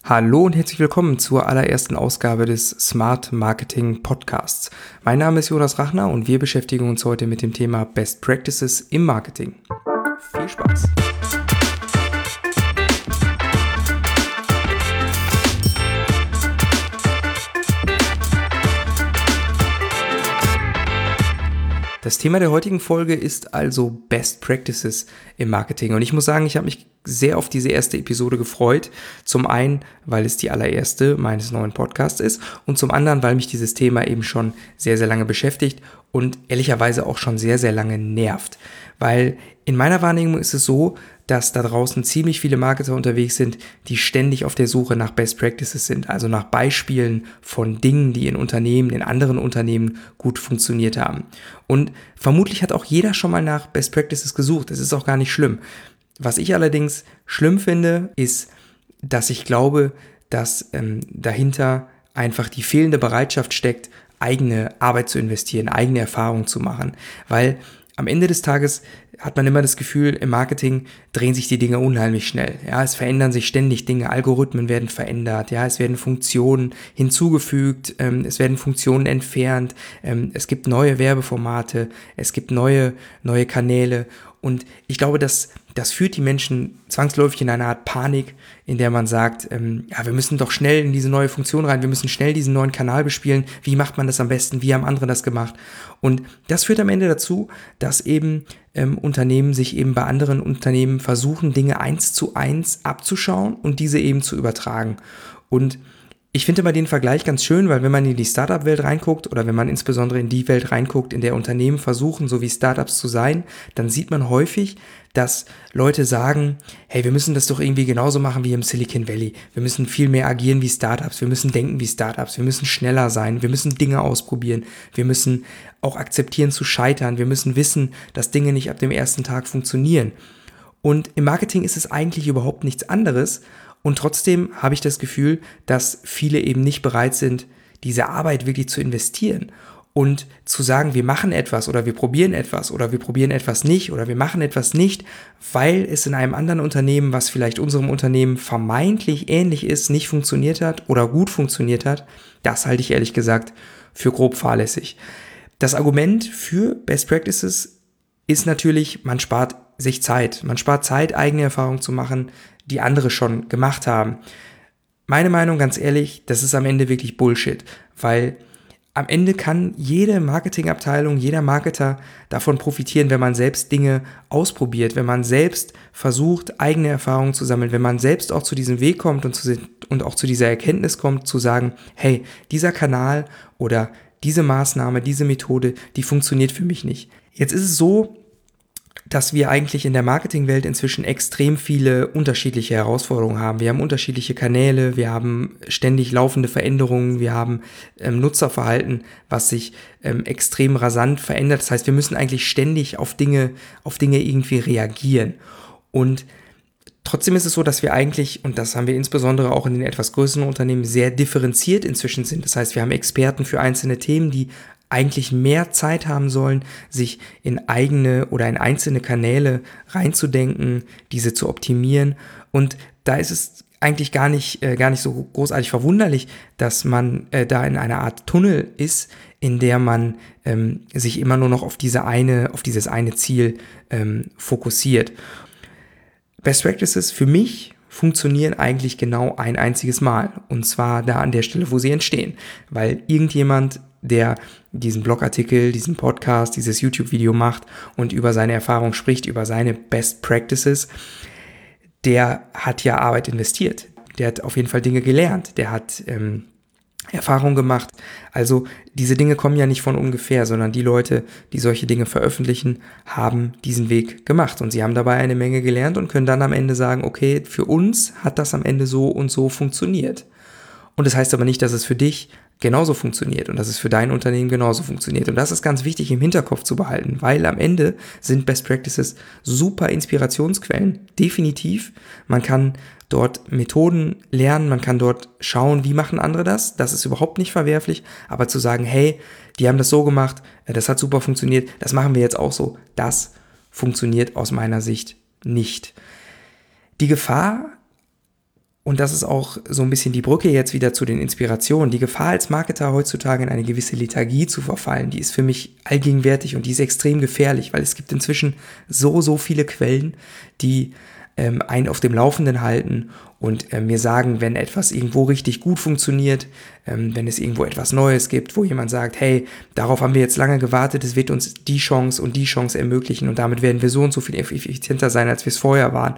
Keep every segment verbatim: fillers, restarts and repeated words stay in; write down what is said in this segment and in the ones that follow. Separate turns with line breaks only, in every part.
Hallo und herzlich willkommen zur allerersten Ausgabe des Smart Marketing Podcasts. Mein Name ist Jonas Rachner und wir beschäftigen uns heute mit dem Thema Best Practices im Marketing. Viel Spaß! Das Thema der heutigen Folge ist also Best Practices im Marketing und ich muss sagen, ich habe mich sehr auf diese erste Episode gefreut. Zum einen, weil es die allererste meines neuen Podcasts ist und zum anderen, weil mich dieses Thema eben schon sehr, sehr lange beschäftigt und ehrlicherweise auch schon sehr, sehr lange nervt. Weil in meiner Wahrnehmung ist es so, dass da draußen ziemlich viele Marketer unterwegs sind, die ständig auf der Suche nach Best Practices sind, also nach Beispielen von Dingen, die in Unternehmen, in anderen Unternehmen gut funktioniert haben. Und vermutlich hat auch jeder schon mal nach Best Practices gesucht, das ist auch gar nicht schlimm. Was ich allerdings schlimm finde, ist, dass ich glaube, dass ähm, dahinter einfach die fehlende Bereitschaft steckt, eigene Arbeit zu investieren, eigene Erfahrungen zu machen, weil am Ende des Tages hat man immer das Gefühl, im Marketing drehen sich die Dinge unheimlich schnell. Ja, es verändern sich ständig Dinge, Algorithmen werden verändert, ja, es werden Funktionen hinzugefügt, ähm, es werden Funktionen entfernt, ähm, es gibt neue Werbeformate, es gibt neue, neue Kanäle und ich glaube, dass das führt die Menschen zwangsläufig in eine Art Panik, in der man sagt, ähm, ja, wir müssen doch schnell in diese neue Funktion rein, wir müssen schnell diesen neuen Kanal bespielen, wie macht man das am besten, wie haben andere das gemacht? Und das führt am Ende dazu, dass eben ähm, Unternehmen sich eben bei anderen Unternehmen versuchen, Dinge eins zu eins abzuschauen und diese eben zu übertragen. Und ich finde immer den Vergleich ganz schön, weil wenn man in die Startup-Welt reinguckt oder wenn man insbesondere in die Welt reinguckt, in der Unternehmen versuchen, so wie Startups zu sein, dann sieht man häufig, dass Leute sagen, hey, wir müssen das doch irgendwie genauso machen wie im Silicon Valley. Wir müssen viel mehr agieren wie Startups, wir müssen denken wie Startups, wir müssen schneller sein, wir müssen Dinge ausprobieren, wir müssen auch akzeptieren zu scheitern, wir müssen wissen, dass Dinge nicht ab dem ersten Tag funktionieren. Und im Marketing ist es eigentlich überhaupt nichts anderes. Und trotzdem habe ich das Gefühl, dass viele eben nicht bereit sind, diese Arbeit wirklich zu investieren und zu sagen, wir machen etwas oder wir probieren etwas oder wir probieren etwas nicht oder wir machen etwas nicht, weil es in einem anderen Unternehmen, was vielleicht unserem Unternehmen vermeintlich ähnlich ist, nicht funktioniert hat oder gut funktioniert hat. Das halte ich ehrlich gesagt für grob fahrlässig. Das Argument für Best Practices ist natürlich, man spart sich Zeit. Man spart Zeit, eigene Erfahrungen zu machen, die andere schon gemacht haben. Meine Meinung, ganz ehrlich, das ist am Ende wirklich Bullshit, weil am Ende kann jede Marketingabteilung, jeder Marketer davon profitieren, wenn man selbst Dinge ausprobiert, wenn man selbst versucht, eigene Erfahrungen zu sammeln, wenn man selbst auch zu diesem Weg kommt und, zu, und auch zu dieser Erkenntnis kommt, zu sagen, hey, dieser Kanal oder diese Maßnahme, diese Methode, die funktioniert für mich nicht. Jetzt ist es so, dass wir eigentlich in der Marketingwelt inzwischen extrem viele unterschiedliche Herausforderungen haben. Wir haben unterschiedliche Kanäle, wir haben ständig laufende Veränderungen, wir haben ähm, Nutzerverhalten, was sich ähm, extrem rasant verändert. Das heißt, wir müssen eigentlich ständig auf Dinge, auf Dinge irgendwie reagieren. Und trotzdem ist es so, dass wir eigentlich, und das haben wir insbesondere auch in den etwas größeren Unternehmen, sehr differenziert inzwischen sind. Das heißt, wir haben Experten für einzelne Themen, die eigentlich mehr Zeit haben sollen, sich in eigene oder in einzelne Kanäle reinzudenken, diese zu optimieren. Und da ist es eigentlich gar nicht, äh, gar nicht so großartig verwunderlich, dass man äh, da in einer Art Tunnel ist, in der man ähm, sich immer nur noch auf diese eine, auf dieses eine Ziel ähm, fokussiert. Best Practices für mich funktionieren eigentlich genau ein einziges Mal. Und zwar da an der Stelle, wo sie entstehen. Weil irgendjemand, der diesen Blogartikel, diesen Podcast, dieses YouTube-Video macht und über seine Erfahrung spricht, über seine Best Practices, der hat ja Arbeit investiert. Der hat auf jeden Fall Dinge gelernt. Der hat ähm, Erfahrung gemacht. Also diese Dinge kommen ja nicht von ungefähr, sondern die Leute, die solche Dinge veröffentlichen, haben diesen Weg gemacht und sie haben dabei eine Menge gelernt und können dann am Ende sagen, okay, für uns hat das am Ende so und so funktioniert. Und das heißt aber nicht, dass es für dich genauso funktioniert und dass es für dein Unternehmen genauso funktioniert. Und das ist ganz wichtig im Hinterkopf zu behalten, weil am Ende sind Best Practices super Inspirationsquellen, definitiv. Man kann dort Methoden lernen, man kann dort schauen, wie machen andere das, das ist überhaupt nicht verwerflich, aber zu sagen, hey, die haben das so gemacht, das hat super funktioniert, das machen wir jetzt auch so, das funktioniert aus meiner Sicht nicht. Die Gefahr Und das ist auch so ein bisschen die Brücke jetzt wieder zu den Inspirationen. Die Gefahr als Marketer heutzutage in eine gewisse Lethargie zu verfallen, die ist für mich allgegenwärtig und die ist extrem gefährlich, weil es gibt inzwischen so, so viele Quellen, die ähm, einen auf dem Laufenden halten und äh, mir sagen, wenn etwas irgendwo richtig gut funktioniert, ähm, wenn es irgendwo etwas Neues gibt, wo jemand sagt, hey, darauf haben wir jetzt lange gewartet, es wird uns die Chance und die Chance ermöglichen und damit werden wir so und so viel effizienter sein, als wir es vorher waren.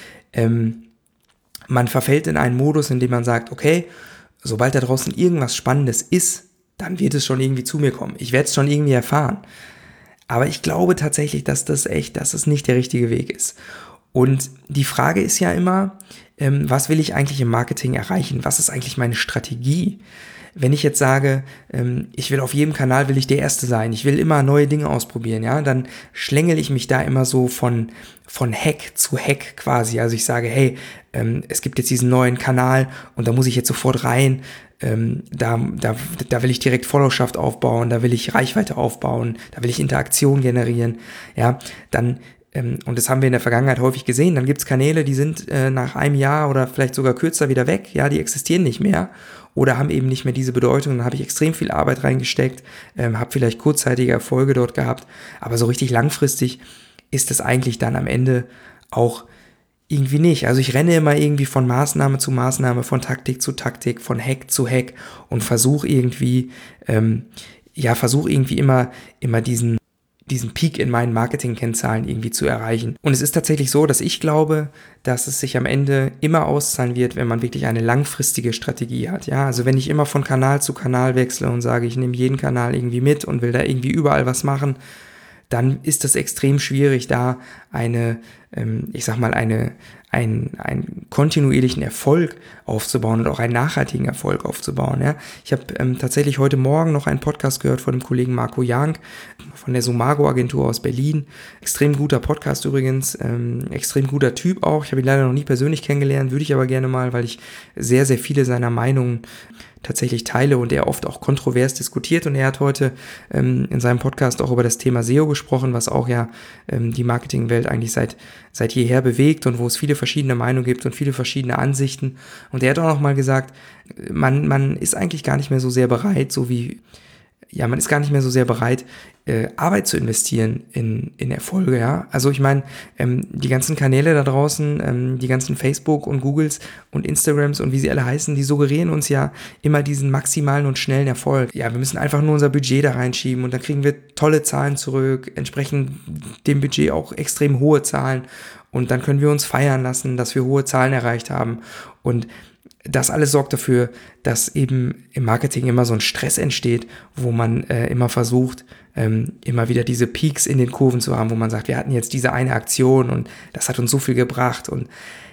Ähm, Man verfällt in einen Modus, in dem man sagt, okay, sobald da draußen irgendwas Spannendes ist, dann wird es schon irgendwie zu mir kommen. Ich werde es schon irgendwie erfahren. Aber ich glaube tatsächlich, dass das echt, dass es nicht der richtige Weg ist. Und die Frage ist ja immer, ähm, was will ich eigentlich im Marketing erreichen? Was ist eigentlich meine Strategie? Wenn ich jetzt sage, ähm, ich will auf jedem Kanal, will ich der Erste sein, ich will immer neue Dinge ausprobieren, ja, dann schlängel ich mich da immer so von, von Hack zu Hack quasi. Also ich sage, hey, ähm, es gibt jetzt diesen neuen Kanal und da muss ich jetzt sofort rein, ähm, da, da, da will ich direkt Followerschaft aufbauen, da will ich Reichweite aufbauen, da will ich Interaktion generieren, ja, dann ähm, und das haben wir in der Vergangenheit häufig gesehen, dann gibt es Kanäle, die sind äh, nach einem Jahr oder vielleicht sogar kürzer wieder weg, ja, die existieren nicht mehr oder haben eben nicht mehr diese Bedeutung. Dann habe ich extrem viel Arbeit reingesteckt, ähm, habe vielleicht kurzzeitige Erfolge dort gehabt, aber so richtig langfristig ist es eigentlich dann am Ende auch irgendwie nicht. Also ich renne immer irgendwie von Maßnahme zu Maßnahme, von Taktik zu Taktik, von Hack zu Hack und versuche irgendwie, ähm, ja, versuche irgendwie immer, immer diesen diesen Peak in meinen Marketing-Kennzahlen irgendwie zu erreichen. Und es ist tatsächlich so, dass ich glaube, dass es sich am Ende immer auszahlen wird, wenn man wirklich eine langfristige Strategie hat. Ja, also wenn ich immer von Kanal zu Kanal wechsle und sage, ich nehme jeden Kanal irgendwie mit und will da irgendwie überall was machen, dann ist es extrem schwierig, da eine, ähm, ich sag mal, eine, ein, einen kontinuierlichen Erfolg aufzubauen und auch einen nachhaltigen Erfolg aufzubauen. Ja. Ich habe ähm, tatsächlich heute Morgen noch einen Podcast gehört von dem Kollegen Marco Jank von der Sumago-Agentur aus Berlin. Extrem guter Podcast übrigens, ähm, extrem guter Typ auch. Ich habe ihn leider noch nie persönlich kennengelernt, würde ich aber gerne mal, weil ich sehr, sehr viele seiner Meinungen tatsächlich teile und er oft auch kontrovers diskutiert. Und er hat heute ähm, in seinem Podcast auch über das Thema S E O gesprochen, was auch ja ähm, die Marketingwelt eigentlich seit seit jeher bewegt und wo es viele verschiedene Meinungen gibt und viele verschiedene Ansichten. Und er hat auch noch mal gesagt, man man ist eigentlich gar nicht mehr so sehr bereit, so wie ja, man ist gar nicht mehr so sehr bereit, äh, Arbeit zu investieren in, in Erfolge, ja. Also ich meine, ähm, die ganzen Kanäle da draußen, ähm, die ganzen Facebook und Googles und Instagrams und wie sie alle heißen, die suggerieren uns ja immer diesen maximalen und schnellen Erfolg. Ja, wir müssen einfach nur unser Budget da reinschieben und dann kriegen wir tolle Zahlen zurück, entsprechend dem Budget auch extrem hohe Zahlen und dann können wir uns feiern lassen, dass wir hohe Zahlen erreicht haben und das alles sorgt dafür, dass eben im Marketing immer so ein Stress entsteht, wo man äh, immer versucht, ähm, immer wieder diese Peaks in den Kurven zu haben, wo man sagt, wir hatten jetzt diese eine Aktion und das hat uns so viel gebracht. Und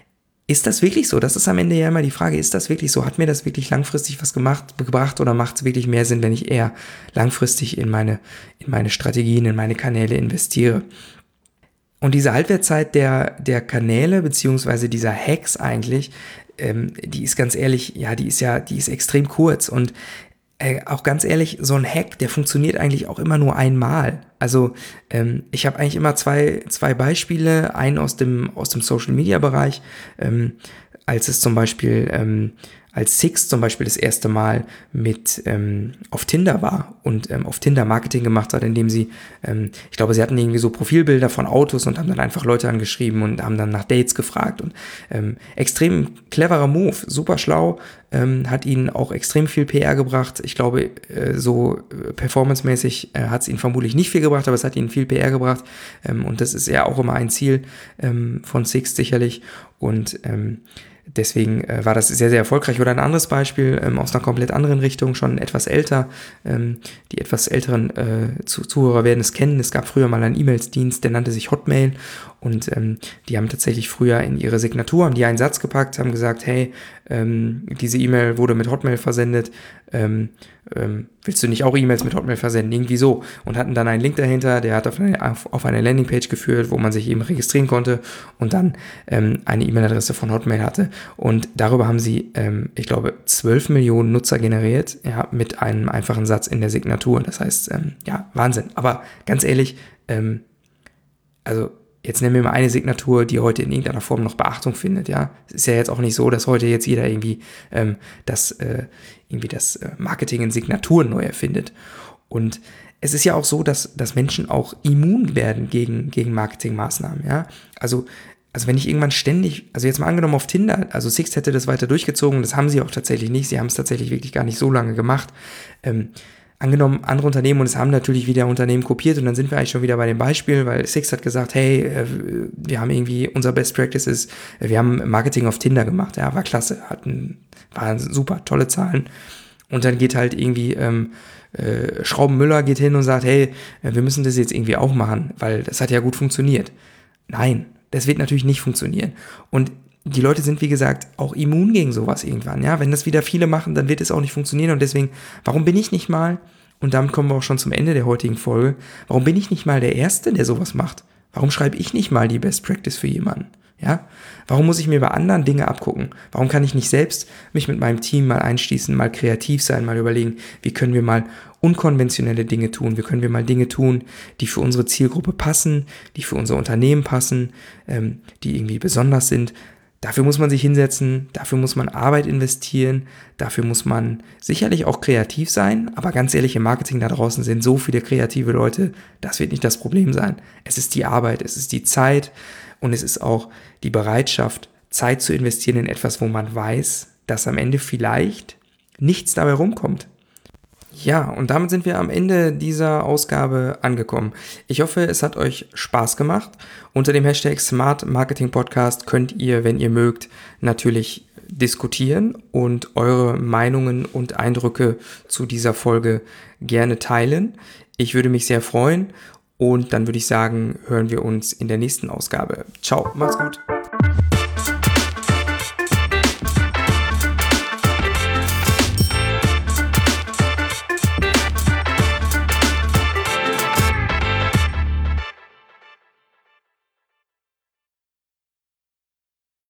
ist das wirklich so? Das ist am Ende ja immer die Frage, ist das wirklich so? Hat mir das wirklich langfristig was gemacht, gebracht oder macht es wirklich mehr Sinn, wenn ich eher langfristig in meine, in meine Strategien, in meine Kanäle investiere? Und diese Halbwertszeit der, der Kanäle beziehungsweise dieser Hacks eigentlich, ähm, die ist ganz ehrlich, ja, die ist ja, die ist extrem kurz und äh, auch ganz ehrlich, so ein Hack, der funktioniert eigentlich auch immer nur einmal. Also ähm, ich habe eigentlich immer zwei, zwei Beispiele, einen aus dem, aus dem Social-Media-Bereich, ähm, als es zum Beispiel ähm, als Six zum Beispiel das erste Mal mit ähm, auf Tinder war und ähm, auf Tinder Marketing gemacht hat, indem sie, ähm, ich glaube, sie hatten irgendwie so Profilbilder von Autos und haben dann einfach Leute angeschrieben und haben dann nach Dates gefragt und ähm, extrem cleverer Move, super schlau, ähm, hat ihnen auch extrem viel P R gebracht. Ich glaube, äh, so äh, performancemäßig äh, hat es ihnen vermutlich nicht viel gebracht, aber es hat ihnen viel P R gebracht ähm, und das ist ja auch immer ein Ziel ähm, von Six sicherlich und ähm, Deswegen äh, war das sehr, sehr erfolgreich. Oder ein anderes Beispiel ähm, aus einer komplett anderen Richtung, schon etwas älter. Ähm, die etwas älteren äh, Zuhörer werden es kennen. Es gab früher mal einen E-Mails-Dienst, der nannte sich Hotmail. Und ähm, die haben tatsächlich früher in ihre Signatur, haben die einen Satz gepackt, haben gesagt, hey, ähm, diese E-Mail wurde mit Hotmail versendet. Ähm, ähm, willst du nicht auch E-Mails mit Hotmail versenden? Irgendwie so. Und hatten dann einen Link dahinter, der hat auf eine, auf, auf eine Landingpage geführt, wo man sich eben registrieren konnte und dann ähm, eine E-Mail-Adresse von Hotmail hatte. Und darüber haben sie, ähm, ich glaube, zwölf Millionen Nutzer generiert, ja, mit einem einfachen Satz in der Signatur. Das heißt, ähm, ja, Wahnsinn. Aber ganz ehrlich, ähm, also jetzt nennen wir mal eine Signatur, die heute in irgendeiner Form noch Beachtung findet, ja. Es ist ja jetzt auch nicht so, dass heute jetzt jeder irgendwie ähm, das, äh, irgendwie das äh, Marketing in Signaturen neu erfindet. Und es ist ja auch so, dass, dass Menschen auch immun werden gegen, gegen Marketingmaßnahmen, ja. Also, also wenn ich irgendwann ständig, also jetzt mal angenommen auf Tinder, also Sixt hätte das weiter durchgezogen, das haben sie auch tatsächlich nicht, sie haben es tatsächlich wirklich gar nicht so lange gemacht, ähm, angenommen, andere Unternehmen, und es haben natürlich wieder Unternehmen kopiert, und dann sind wir eigentlich schon wieder bei dem Beispiel, weil Sixt hat gesagt, hey, wir haben irgendwie, unser Best Practice ist, wir haben Marketing auf Tinder gemacht, ja, war klasse, hatten, waren super, tolle Zahlen, und dann geht halt irgendwie, ähm, äh, Schraubenmüller geht hin und sagt, hey, wir müssen das jetzt irgendwie auch machen, weil das hat ja gut funktioniert. Nein, das wird natürlich nicht funktionieren, und die Leute sind, wie gesagt, auch immun gegen sowas irgendwann, ja, wenn das wieder viele machen, dann wird es auch nicht funktionieren, und deswegen, warum bin ich nicht mal, und damit kommen wir auch schon zum Ende der heutigen Folge, warum bin ich nicht mal der Erste, der sowas macht? Warum schreibe ich nicht mal die Best Practice für jemanden? Ja? Warum muss ich mir bei anderen Dinge abgucken? Warum kann ich nicht selbst mich mit meinem Team mal einschließen, mal kreativ sein, mal überlegen, wie können wir mal unkonventionelle Dinge tun, wie können wir mal Dinge tun, die für unsere Zielgruppe passen, die für unser Unternehmen passen, ähm, die irgendwie besonders sind. Dafür muss man sich hinsetzen, dafür muss man Arbeit investieren, dafür muss man sicherlich auch kreativ sein, aber ganz ehrlich, im Marketing da draußen sind so viele kreative Leute, das wird nicht das Problem sein. Es ist die Arbeit, es ist die Zeit, und es ist auch die Bereitschaft, Zeit zu investieren in etwas, wo man weiß, dass am Ende vielleicht nichts dabei rumkommt. Ja, und damit sind wir am Ende dieser Ausgabe angekommen. Ich hoffe, es hat euch Spaß gemacht. Unter dem Hashtag Smart Marketing Podcast könnt ihr, wenn ihr mögt, natürlich diskutieren und eure Meinungen und Eindrücke zu dieser Folge gerne teilen. Ich würde mich sehr freuen, und dann würde ich sagen, hören wir uns in der nächsten Ausgabe. Ciao, macht's gut.